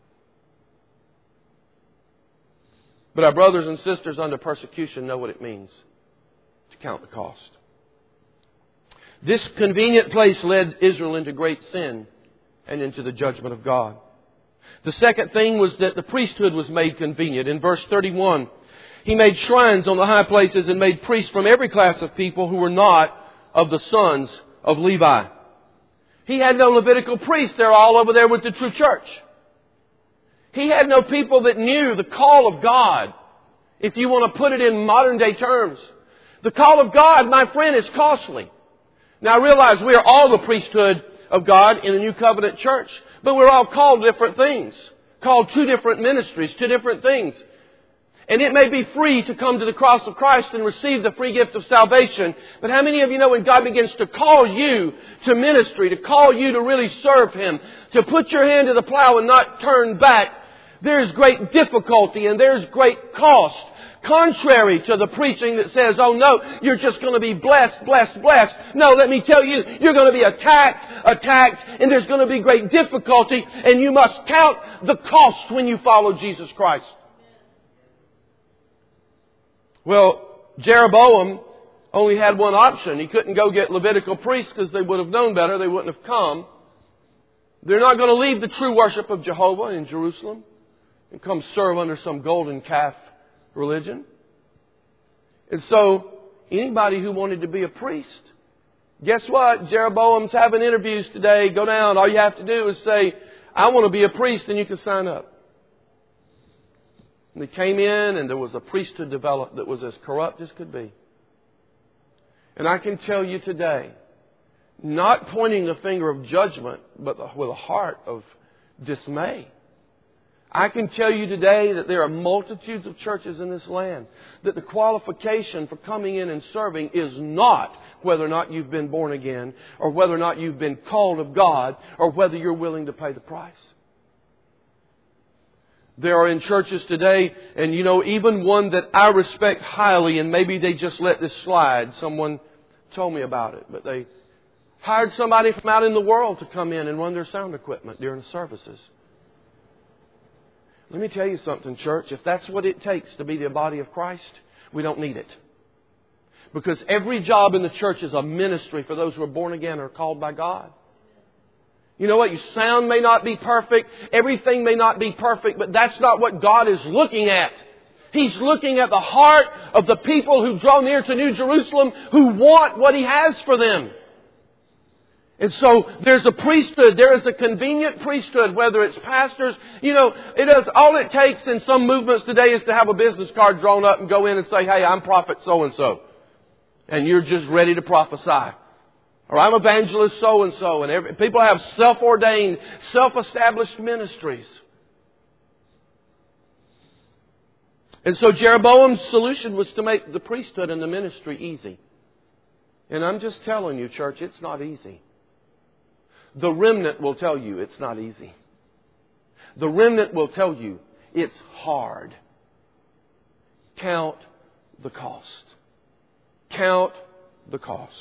But our brothers and sisters under persecution know what it means to count the cost. This convenient place led Israel into great sin and into the judgment of God. The second thing was that the priesthood was made convenient. In verse 31, He made shrines on the high places and made priests from every class of people who were not of the sons of Levi. He had no Levitical priests. They're all over there with the true church. He had no people that knew the call of God. If you want to put it in modern day terms. The call of God, my friend, is costly. Now I realize we are all the priesthood of God in the New Covenant Church. But we're all called different things. Called two different ministries, two different things. And it may be free to come to the cross of Christ and receive the free gift of salvation. But how many of you know when God begins to call you to ministry, to call you to really serve Him, to put your hand to the plow and not turn back, there's great difficulty and there's great cost. Contrary to the preaching that says, oh no, you're just going to be blessed, blessed, blessed. No, let me tell you, you're going to be attacked, and there's going to be great difficulty, and you must count the cost when you follow Jesus Christ. Well, Jeroboam only had one option. He couldn't go get Levitical priests because they would have known better. They wouldn't have come. They're not going to leave the true worship of Jehovah in Jerusalem and come serve under some golden calf religion. And so, anybody who wanted to be a priest, guess what? Jeroboam's having interviews today. Go down. All you have to do is say, I want to be a priest, and you can sign up. And they came in, and there was a priesthood developed that was as corrupt as could be. And I can tell you today, not pointing the finger of judgment, but with a heart of dismay, I can tell you today that there are multitudes of churches in this land that the qualification for coming in and serving is not whether or not you've been born again or whether or not you've been called of God or whether you're willing to pay the price. There are in churches today, and you know, even one that I respect highly, and maybe they just let this slide. Someone told me about it, but they hired somebody from out in the world to come in and run their sound equipment during the services. Let me tell you something, church. If that's what it takes to be the body of Christ, we don't need it. Because every job in the church is a ministry for those who are born again or called by God. You know what? Your sound may not be perfect. Everything may not be perfect. But that's not what God is looking at. He's looking at the heart of the people who draw near to New Jerusalem who want what He has for them. And so there's a priesthood. There is a convenient priesthood, whether it's pastors. You know, all it takes in some movements today is to have a business card drawn up and go in and say, hey, I'm prophet so-and-so. And you're just ready to prophesy. Or I'm evangelist so-and-so. And people have self-ordained, self-established ministries. And so Jeroboam's solution was to make the priesthood and the ministry easy. And I'm just telling you, church, it's not easy. The remnant will tell you it's not easy. The remnant will tell you it's hard. Count the cost. Count the cost.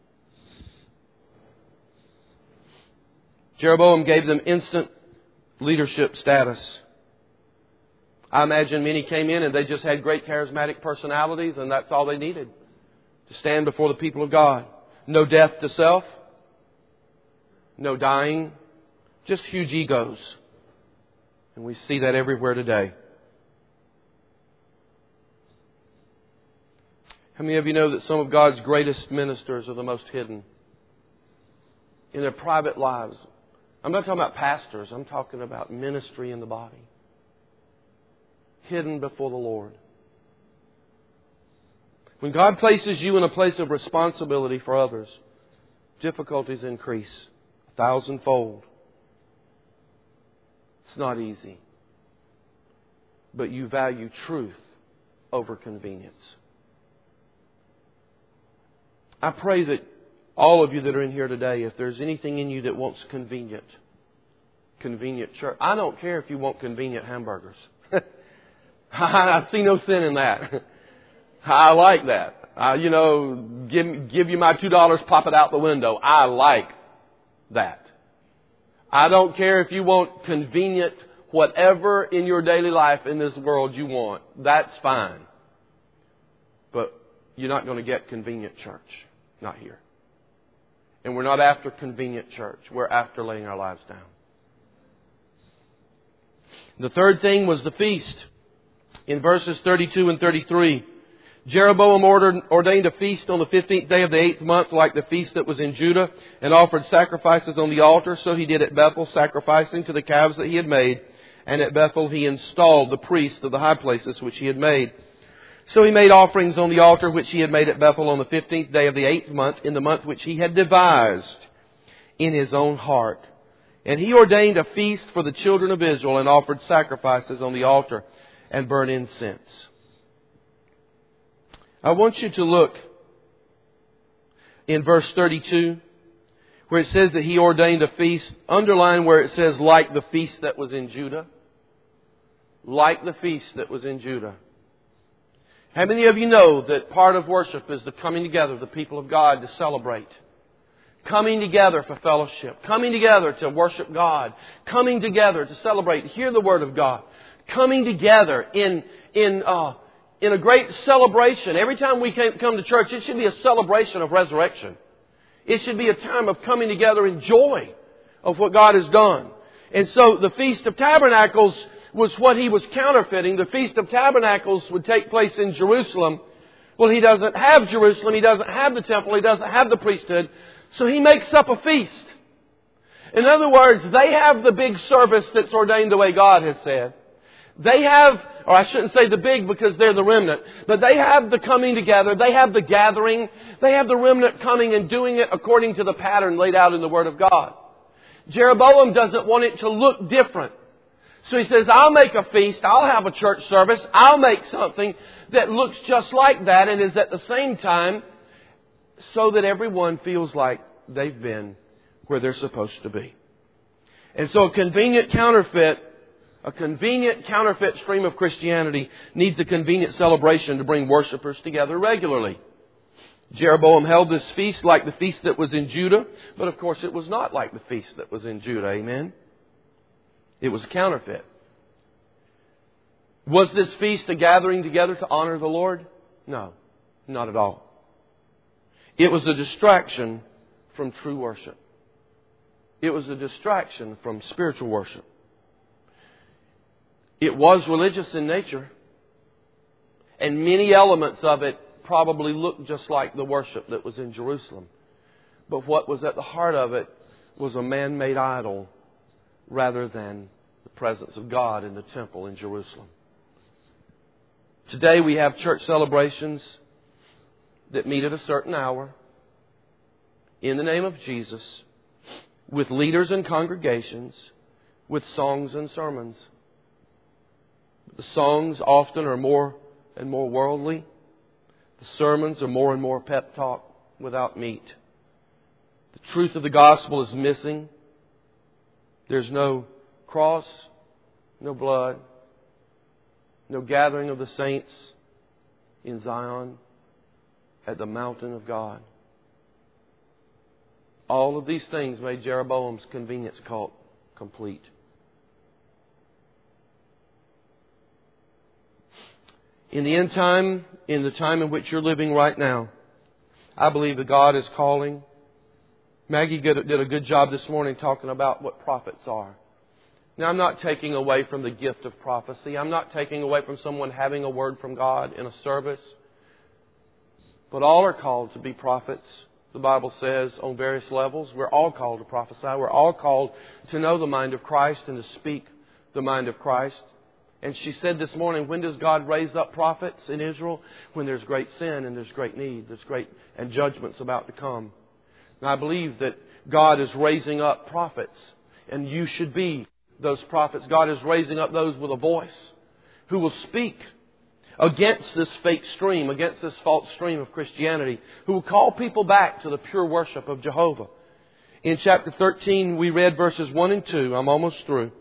Jeroboam gave them instant leadership status. I imagine many came in and they just had great charismatic personalities, and that's all they needed to stand before the people of God. No death to self. No dying. Just huge egos. And we see that everywhere today. How many of you know that some of God's greatest ministers are the most hidden? In their private lives. I'm not talking about pastors. I'm talking about ministry in the body. Hidden before the Lord. When God places you in a place of responsibility for others, difficulties increase 1,000-fold. It's not easy. But you value truth over convenience. I pray that all of you that are in here today, if there's anything in you that wants convenient church, I don't care if you want convenient hamburgers. I see no sin in that. I like that. Give you my $2, pop it out the window. I like that. I don't care if you want convenient, whatever in your daily life in this world you want. That's fine. But you're not going to get convenient church. Not here. And we're not after convenient church. We're after laying our lives down. The third thing was the feast. In verses 32 and 33, Jeroboam ordained a feast on the 15th day of the 8th month, like the feast that was in Judah, and offered sacrifices on the altar. So he did at Bethel, sacrificing to the calves that he had made. And at Bethel he installed the priests of the high places which he had made. So he made offerings on the altar which he had made at Bethel on the 15th day of the 8th month, in the month which he had devised in his own heart. And he ordained a feast for the children of Israel, and offered sacrifices on the altar and burnt incense. I want you to look in verse 32, where it says that he ordained a feast. Underline where it says, like the feast that was in Judah. Like the feast that was in Judah. How many of you know that part of worship is the coming together of the people of God to celebrate? Coming together for fellowship. Coming together to worship God. Coming together to celebrate, hear the Word of God. Coming together in a great celebration. Every time we come to church, it should be a celebration of resurrection. It should be a time of coming together in joy of what God has done. And so the Feast of Tabernacles was what he was counterfeiting. The Feast of Tabernacles would take place in Jerusalem. Well, he doesn't have Jerusalem. He doesn't have the temple. He doesn't have the priesthood. So he makes up a feast. In other words, they have the big service that's ordained the way God has said. They have, or I shouldn't say the big because they're the remnant, but they have the coming together. They have the gathering. They have the remnant coming and doing it according to the pattern laid out in the Word of God. Jeroboam doesn't want it to look different. So he says, I'll make a feast. I'll have a church service. I'll make something that looks just like that and is at the same time so that everyone feels like they've been where they're supposed to be. And so a convenient counterfeit stream of Christianity needs a convenient celebration to bring worshipers together regularly. Jeroboam held this feast like the feast that was in Judah, but of course it was not like the feast that was in Judah. Amen? It was a counterfeit. Was this feast a gathering together to honor the Lord? No, not at all. It was a distraction from true worship. It was a distraction from spiritual worship. It was religious in nature, and many elements of it probably looked just like the worship that was in Jerusalem. But what was at the heart of it was a man-made idol rather than the presence of God in the temple in Jerusalem. Today we have church celebrations that meet at a certain hour in the name of Jesus, with leaders and congregations, with songs and sermons. The songs often are more and more worldly. The sermons are more and more pep talk without meat. The truth of the gospel is missing. There's no cross, no blood, no gathering of the saints in Zion at the mountain of God. All of these things made Jeroboam's convenience cult complete. In the end time, in the time in which you're living right now, I believe that God is calling. Maggie did a good job this morning talking about what prophets are. Now, I'm not taking away from the gift of prophecy. I'm not taking away from someone having a word from God in a service. But all are called to be prophets. The Bible says on various levels, we're all called to prophesy. We're all called to know the mind of Christ and to speak the mind of Christ. And she said this morning, when does God raise up prophets in Israel? When there's great sin and there's great need. There's great and judgment's about to come. And I believe that God is raising up prophets, and you should be those prophets. God is raising up those with a voice who will speak against this fake stream, against this false stream of Christianity, who will call people back to the pure worship of Jehovah. In chapter 13, we read verses 1 and 2. I'm almost through.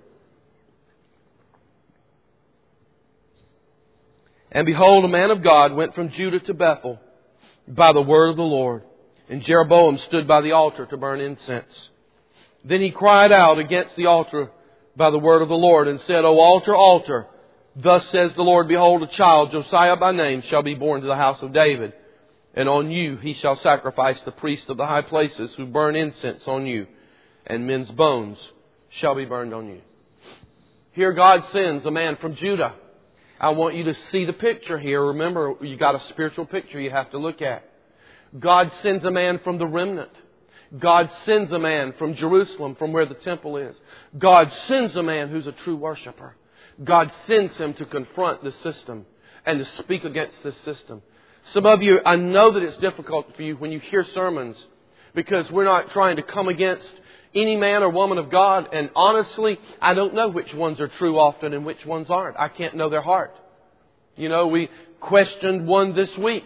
And behold, a man of God went from Judah to Bethel by the word of the Lord. And Jeroboam stood by the altar to burn incense. Then he cried out against the altar by the word of the Lord and said, O altar, altar, thus says the Lord, behold, a child, Josiah by name, shall be born to the house of David. And on you he shall sacrifice the priests of the high places who burn incense on you. And men's bones shall be burned on you. Here God sends a man from Judah. I want you to see the picture here. Remember, you got a spiritual picture you have to look at. God sends a man from the remnant. God sends a man from Jerusalem, from where the temple is. God sends a man who's a true worshiper. God sends him to confront the system and to speak against this system. Some of you, I know that it's difficult for you when you hear sermons, because we're not trying to come against any man or woman of God. And honestly, I don't know which ones are true often and which ones aren't. I can't know their heart. You know, we questioned one this week.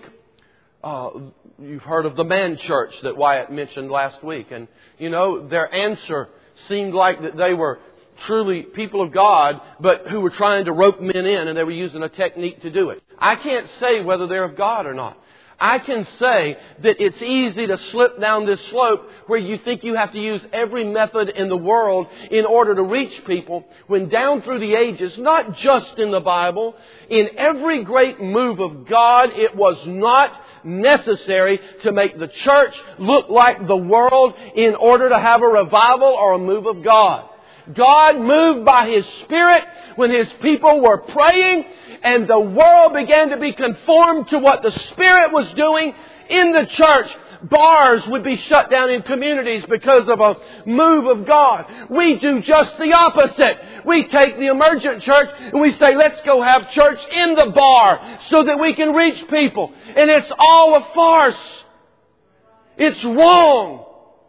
You've heard of the Man Church that Wyatt mentioned last week. And, you know, their answer seemed like that they were truly people of God, but who were trying to rope men in, and they were using a technique to do it. I can't say whether they're of God or not. I can say that it's easy to slip down this slope where you think you have to use every method in the world in order to reach people, when down through the ages, not just in the Bible, in every great move of God, it was not necessary to make the church look like the world in order to have a revival or a move of God. God moved by His Spirit when His people were praying, and the world began to be conformed to what the Spirit was doing in the church. Bars would be shut down in communities because of a move of God. We do just the opposite. We take the emergent church and we say, let's go have church in the bar so that we can reach people. And it's all a farce. It's wrong.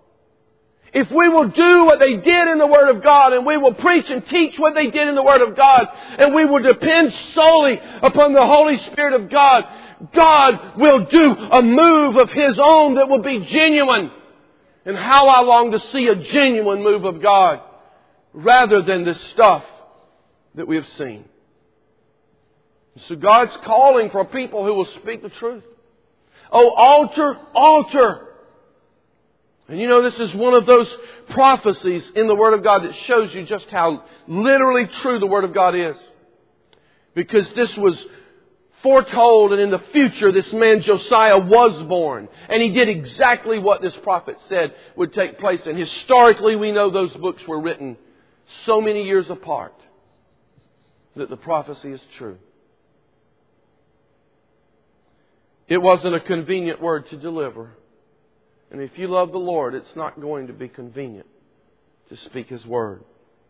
If we will do what they did in the Word of God, and we will preach and teach what they did in the Word of God, and we will depend solely upon the Holy Spirit of God, God will do a move of His own that will be genuine. And how I long to see a genuine move of God rather than this stuff that we have seen. So God's calling for people who will speak the truth. Oh, altar, altar. And you know, this is one of those prophecies in the Word of God that shows you just how literally true the Word of God is. Because this was foretold, and in the future this man Josiah was born. And he did exactly what this prophet said would take place. And historically we know those books were written so many years apart that the prophecy is true. It wasn't a convenient word to deliver. And if you love the Lord, it's not going to be convenient to speak His Word.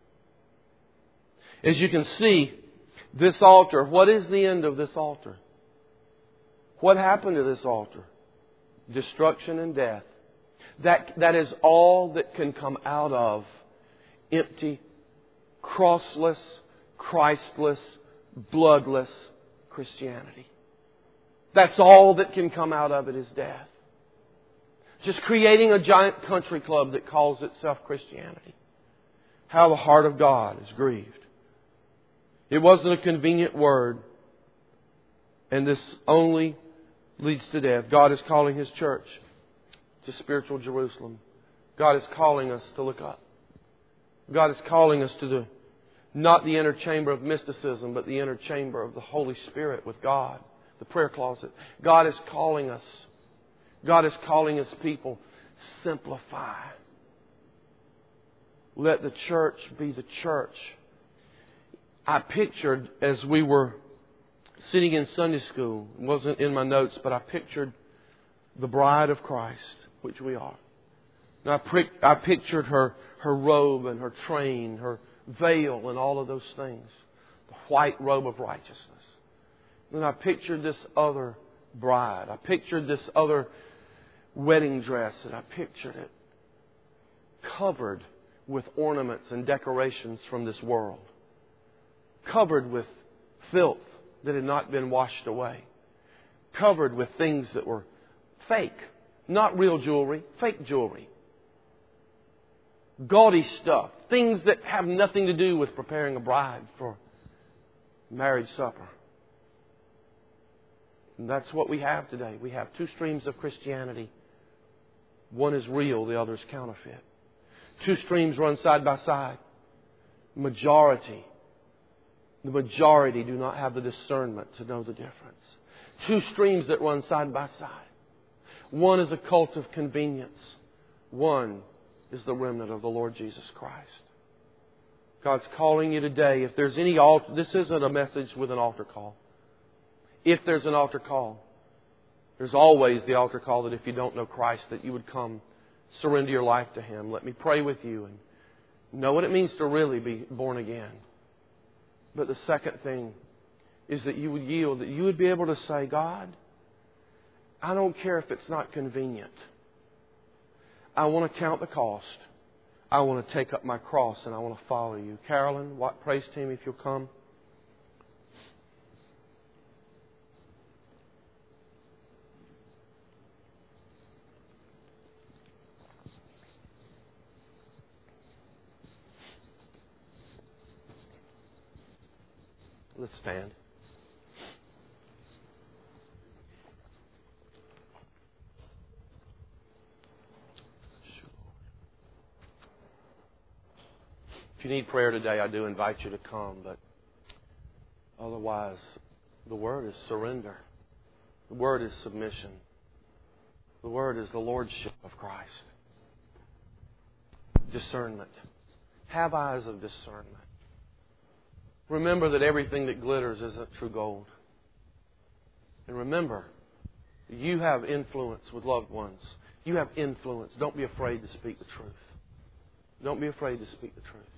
As you can see, this altar, what is the end of this altar? What happened to this altar? Destruction and death. That is all that can come out of empty, crossless, Christless, bloodless Christianity. That's all that can come out of it is death. Just creating a giant country club that calls itself Christianity. How the heart of God is grieved. It wasn't a convenient word. And this only leads to death. God is calling His church to spiritual Jerusalem. God is calling us to look up. God is calling us to not the inner chamber of mysticism, but the inner chamber of the Holy Spirit with God. The prayer closet. God is calling us. God is calling His people. Simplify. Let the church be the church. I pictured, as we were sitting in Sunday school, it wasn't in my notes, but I pictured the bride of Christ, which we are. And I pictured her robe and her train, her veil and all of those things. The white robe of righteousness. Then I pictured this other bride. I pictured this other wedding dress, and I pictured it covered with ornaments and decorations from this world, covered with filth that had not been washed away, covered with things that were fake, not real jewelry, fake jewelry, gaudy stuff, things that have nothing to do with preparing a bride for marriage supper. And that's what we have today. We have two streams of Christianity. One is real, the other is counterfeit. Two streams run side by side. The majority do not have the discernment to know the difference. Two streams that run side by side. One is a cult of convenience. One is the remnant of the Lord Jesus Christ. God's calling you today. If there's any altar, this isn't a message with an altar call. If there's an altar call, there's always the altar call that if you don't know Christ, that you would come surrender your life to Him. Let me pray with you and know what it means to really be born again. But the second thing is that you would yield, that you would be able to say, God, I don't care if it's not convenient. I want to count the cost. I want to take up my cross and I want to follow you. Carolyn, praise team, if you'll come. Let's stand. If you need prayer today, I do invite you to come. But otherwise, the Word is surrender. The Word is submission. The Word is the Lordship of Christ. Discernment. Have eyes of discernment. Remember that everything that glitters isn't true gold. And remember, you have influence with loved ones. You have influence. Don't be afraid to speak the truth. Don't be afraid to speak the truth.